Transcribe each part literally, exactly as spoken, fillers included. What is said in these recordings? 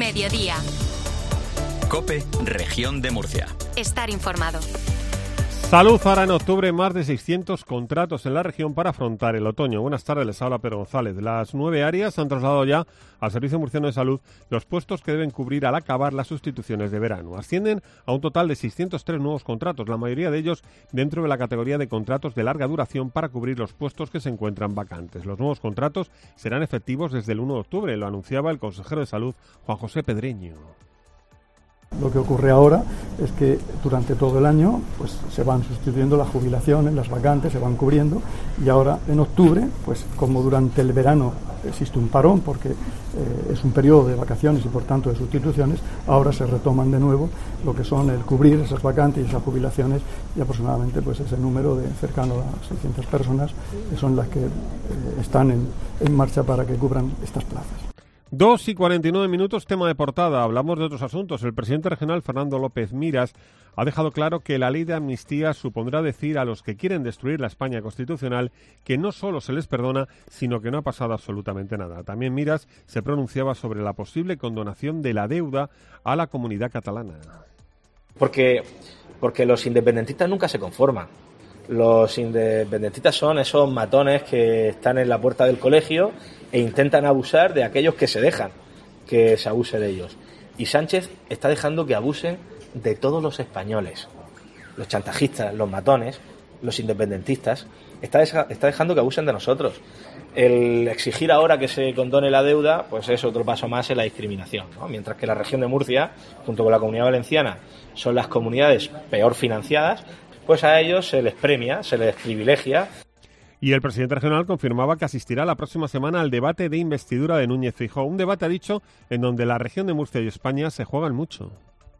Mediodía. COPE, Región de Murcia. Estar informado. Salud hará en octubre más de seiscientos contratos en la región para afrontar el otoño. Buenas tardes, les habla Pedro González. Las nueve áreas han trasladado ya al Servicio Murciano de Salud los puestos que deben cubrir al acabar las sustituciones de verano. Ascienden a un total de seiscientos tres nuevos contratos, la mayoría de ellos dentro de la categoría de contratos de larga duración para cubrir los puestos que se encuentran vacantes. Los nuevos contratos serán efectivos desde el uno de octubre, lo anunciaba el consejero de Salud, Juan José Pedreño. Lo que ocurre ahora es que durante todo el año pues se van sustituyendo las jubilaciones, las vacantes, se van cubriendo, y ahora en octubre, pues como durante el verano existe un parón porque eh, es un periodo de vacaciones y por tanto de sustituciones, ahora se retoman de nuevo lo que son el cubrir esas vacantes y esas jubilaciones, y aproximadamente pues ese número de cercano a seiscientas personas que son las que eh, están en, en marcha para que cubran estas plazas. Dos y cuarenta y nueve minutos, tema de portada. Hablamos de otros asuntos. El presidente regional, Fernando López Miras, ha dejado claro que la ley de amnistía supondrá decir a los que quieren destruir la España constitucional que no solo se les perdona, sino que no ha pasado absolutamente nada. También Miras se pronunciaba sobre la posible condonación de la deuda a la comunidad catalana. Porque, porque los independentistas nunca se conforman. Los independentistas son esos matones que están en la puerta del colegio e intentan abusar de aquellos que se dejan que se abuse de ellos. Y Sánchez está dejando que abusen de todos los españoles. Los chantajistas, los matones, los independentistas, está, deja, está dejando que abusen de nosotros. El exigir ahora que se condone la deuda, pues es otro paso más en la discriminación, ¿no? Mientras que la región de Murcia, junto con la Comunidad Valenciana, son las comunidades peor financiadas, pues a ellos se les premia, se les privilegia. Y el presidente regional confirmaba que asistirá la próxima semana al debate de investidura de Núñez Feijóo. Un debate, ha dicho, en donde la región de Murcia y España se juegan mucho.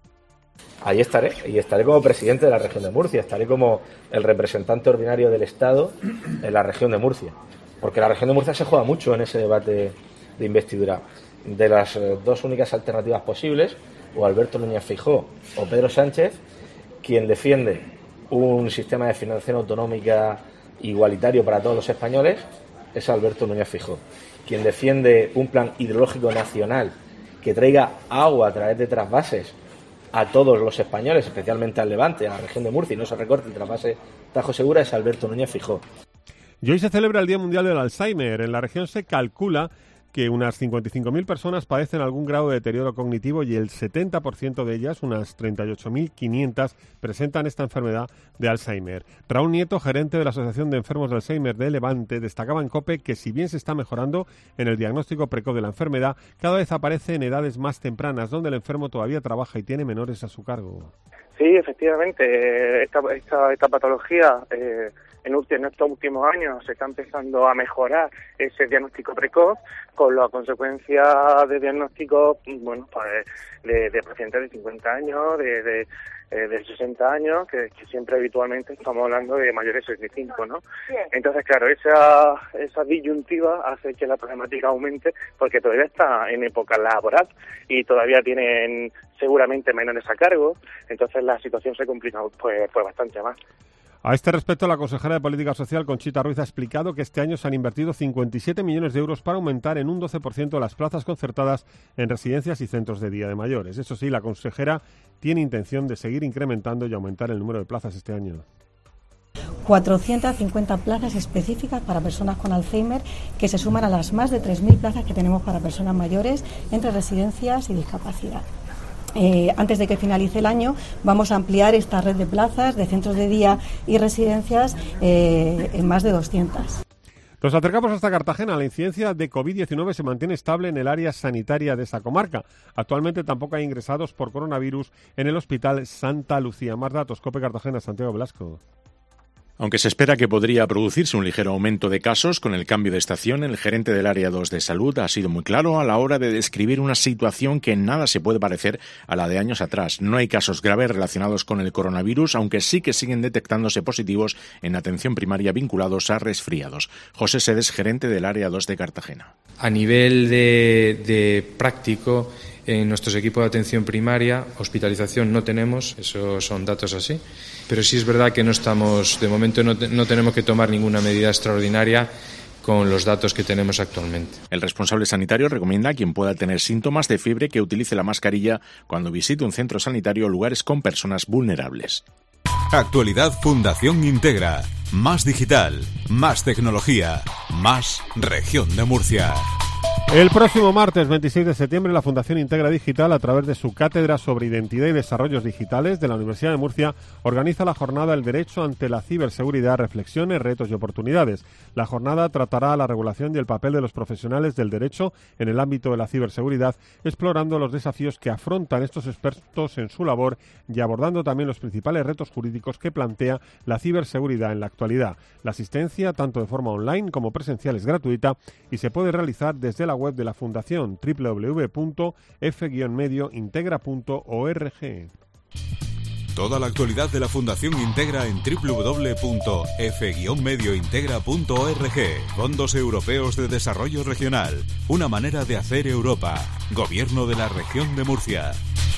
Ahí estaré, y estaré como presidente de la región de Murcia, estaré como el representante ordinario del Estado en la región de Murcia. Porque la región de Murcia se juega mucho en ese debate de investidura. De las eh, dos únicas alternativas posibles, o Alberto Núñez Feijóo o Pedro Sánchez, quien defiende un sistema de financiación autonómica igualitario para todos los españoles es Alberto Núñez Feijóo. Quien defiende un plan hidrológico nacional que traiga agua a través de trasvases a todos los españoles, especialmente al Levante, a la región de Murcia, y no se recorte el trasvase Tajo Segura, es Alberto Núñez Feijóo. Y hoy se celebra el Día Mundial del Alzheimer. En la región se calcula que unas cincuenta y cinco mil personas padecen algún grado de deterioro cognitivo y el setenta por ciento de ellas, unas treinta y ocho mil quinientas, presentan esta enfermedad de Alzheimer. Raúl Nieto, gerente de la Asociación de Enfermos de Alzheimer de Levante, destacaba en COPE que si bien se está mejorando en el diagnóstico precoz de la enfermedad, cada vez aparece en edades más tempranas, donde el enfermo todavía trabaja y tiene menores a su cargo. Sí, efectivamente, esta, esta, esta patología eh, en, en estos últimos años se está empezando a mejorar ese diagnóstico precoz, con la consecuencia de diagnósticos, bueno, pues, de, de pacientes de cincuenta años, de, de, de sesenta años, que, que siempre habitualmente estamos hablando de mayores de sesenta y cinco, ¿no? Entonces, claro, esa, esa disyuntiva hace que la problemática aumente, porque todavía está en época laboral y todavía tienen seguramente menores a cargo, entonces la situación se complica pues, pues bastante más. A este respecto, la consejera de Política Social, Conchita Ruiz, ha explicado que este año se han invertido cincuenta y siete millones de euros para aumentar en un doce por ciento las plazas concertadas en residencias y centros de día de mayores. Eso sí, la consejera tiene intención de seguir incrementando y aumentar el número de plazas este año. cuatrocientas cincuenta plazas específicas para personas con Alzheimer, que se suman a las más de tres mil plazas que tenemos para personas mayores entre residencias y discapacidad. Eh, antes de que finalice el año vamos a ampliar esta red de plazas de centros de día y residencias eh, en más de doscientas. Nos acercamos hasta Cartagena. La incidencia de covid diecinueve se mantiene estable en el área sanitaria de esa comarca. Actualmente tampoco hay ingresados por coronavirus en el Hospital Santa Lucía. Más datos, COPE Cartagena, Santiago Velasco. Aunque se espera que podría producirse un ligero aumento de casos con el cambio de estación, el gerente del Área dos de Salud ha sido muy claro a la hora de describir una situación que en nada se puede parecer a la de años atrás. No hay casos graves relacionados con el coronavirus, aunque sí que siguen detectándose positivos en atención primaria vinculados a resfriados. José Sedes, gerente del Área dos de Cartagena. A nivel de, de práctico, en nuestros equipos de atención primaria, hospitalización no tenemos, esos son datos así, pero sí es verdad que no estamos, de momento no, no tenemos que tomar ninguna medida extraordinaria con los datos que tenemos actualmente. El responsable sanitario recomienda a quien pueda tener síntomas de fiebre que utilice la mascarilla cuando visite un centro sanitario o lugares con personas vulnerables. Actualidad Fundación Integra. Más digital, más tecnología, más Región de Murcia. El próximo martes veintiséis de septiembre, la Fundación Integra Digital, a través de su Cátedra sobre Identidad y Desarrollos Digitales de la Universidad de Murcia, organiza la jornada El Derecho ante la Ciberseguridad, Reflexiones, Retos y Oportunidades. La jornada tratará la regulación y el papel de los profesionales del derecho en el ámbito de la ciberseguridad, explorando los desafíos que afrontan estos expertos en su labor y abordando también los principales retos jurídicos que plantea la ciberseguridad en la actualidad. La asistencia, tanto de forma online como presencial, es gratuita y se puede realizar desde la web de la Fundación doble u doble u doble u punto f guion medio integra punto org. Toda la actualidad de la Fundación Integra en doble u doble u doble u punto f guion medio integra punto org. Fondos Europeos de Desarrollo Regional. Una manera de hacer Europa. Gobierno de la Región de Murcia.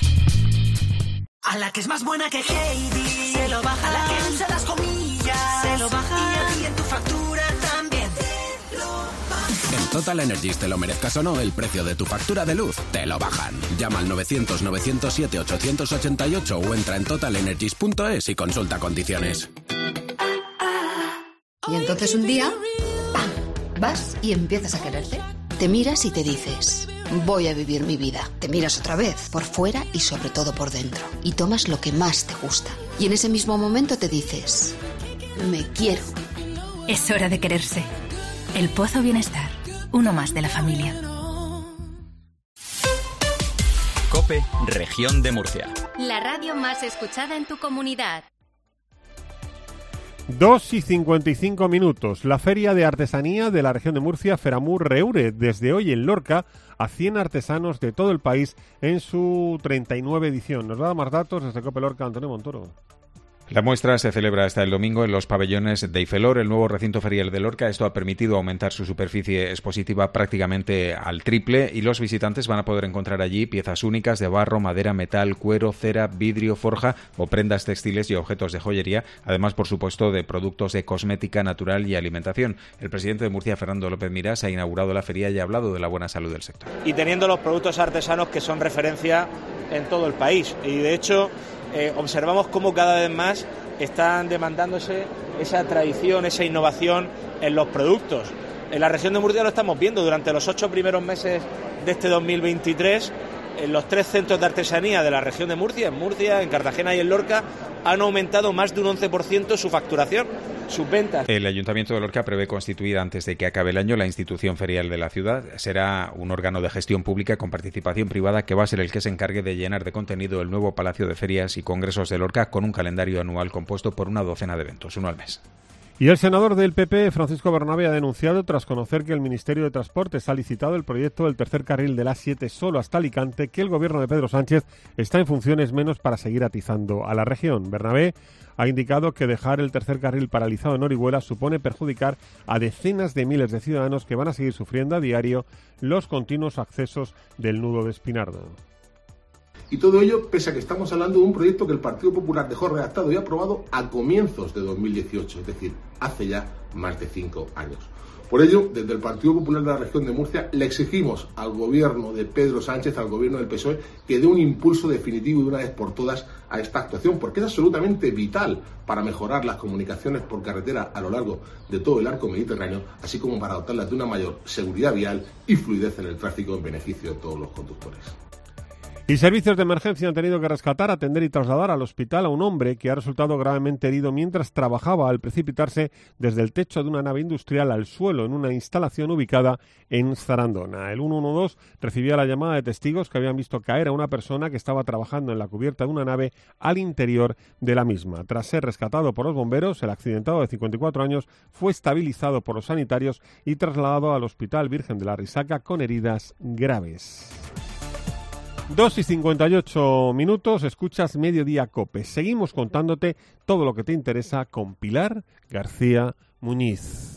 A la que es más buena que Heidi, se lo baja. A la que usa las comillas, se lo baja. Y a ti en tu factura también. En Total Energies, te lo merezcas o no, el precio de tu factura de luz te lo bajan. Llama al novecientos, novecientos siete, ochocientos ochenta y ocho o entra en total energies punto es y consulta condiciones. Y entonces un día, ¡pam!, vas y empiezas a quererte. Te miras y te dices, voy a vivir mi vida. Te miras otra vez, por fuera y sobre todo por dentro. Y tomas lo que más te gusta. Y en ese mismo momento te dices, me quiero. Es hora de quererse. El Pozo Bienestar, uno más de la familia. COPE, Región de Murcia. La radio más escuchada en tu comunidad. dos y cincuenta y cinco minutos. La Feria de Artesanía de la Región de Murcia, Feramur, reúne desde hoy en Lorca a cien artesanos de todo el país en su treinta y nueve edición. Nos da más datos desde COPE Lorca, Antonio Montoro. La muestra se celebra hasta el domingo en los pabellones de Ifelor, el nuevo recinto ferial de Lorca. Esto ha permitido aumentar su superficie expositiva prácticamente al triple y los visitantes van a poder encontrar allí piezas únicas de barro, madera, metal, cuero, cera, vidrio, forja o prendas textiles y objetos de joyería, además, por supuesto, de productos de cosmética natural y alimentación. El presidente de Murcia, Fernando López Mirás, ha inaugurado la feria y ha hablado de la buena salud del sector. Y teniendo los productos artesanos que son referencia en todo el país. Y de hecho, Eh, observamos cómo cada vez más están demandándose esa tradición, esa innovación en los productos. En la región de Murcia lo estamos viendo durante los ocho primeros meses de este dos mil veintitrés. En los tres centros de artesanía de la región de Murcia, en Murcia, en Cartagena y en Lorca, han aumentado más de un once por ciento su facturación, sus ventas. El Ayuntamiento de Lorca prevé constituir antes de que acabe el año la institución ferial de la ciudad. Será un órgano de gestión pública con participación privada que va a ser el que se encargue de llenar de contenido el nuevo Palacio de Ferias y Congresos de Lorca, con un calendario anual compuesto por una docena de eventos, uno al mes. Y el senador del P P, Francisco Bernabé, ha denunciado, tras conocer que el Ministerio de Transportes ha licitado el proyecto del tercer carril de la A siete solo hasta Alicante, que el gobierno de Pedro Sánchez está en funciones menos para seguir atizando a la región. Bernabé ha indicado que dejar el tercer carril paralizado en Orihuela supone perjudicar a decenas de miles de ciudadanos que van a seguir sufriendo a diario los continuos accesos del nudo de Espinardo. Y todo ello pese a que estamos hablando de un proyecto que el Partido Popular dejó redactado y aprobado a comienzos de dos mil dieciocho, es decir, hace ya más de cinco años. Por ello, desde el Partido Popular de la Región de Murcia le exigimos al gobierno de Pedro Sánchez, al gobierno del P S O E, que dé un impulso definitivo y de una vez por todas a esta actuación, porque es absolutamente vital para mejorar las comunicaciones por carretera a lo largo de todo el arco mediterráneo, así como para dotarlas de una mayor seguridad vial y fluidez en el tráfico en beneficio de todos los conductores. Y servicios de emergencia han tenido que rescatar, atender y trasladar al hospital a un hombre que ha resultado gravemente herido mientras trabajaba al precipitarse desde el techo de una nave industrial al suelo en una instalación ubicada en Zarandona. El ciento doce recibía la llamada de testigos que habían visto caer a una persona que estaba trabajando en la cubierta de una nave al interior de la misma. Tras ser rescatado por los bomberos, el accidentado de cincuenta y cuatro años fue estabilizado por los sanitarios y trasladado al Hospital Virgen de la Risaca con heridas graves. dos y cincuenta y ocho minutos, escuchas Mediodía COPE. Seguimos contándote todo lo que te interesa con Pilar García Muñiz.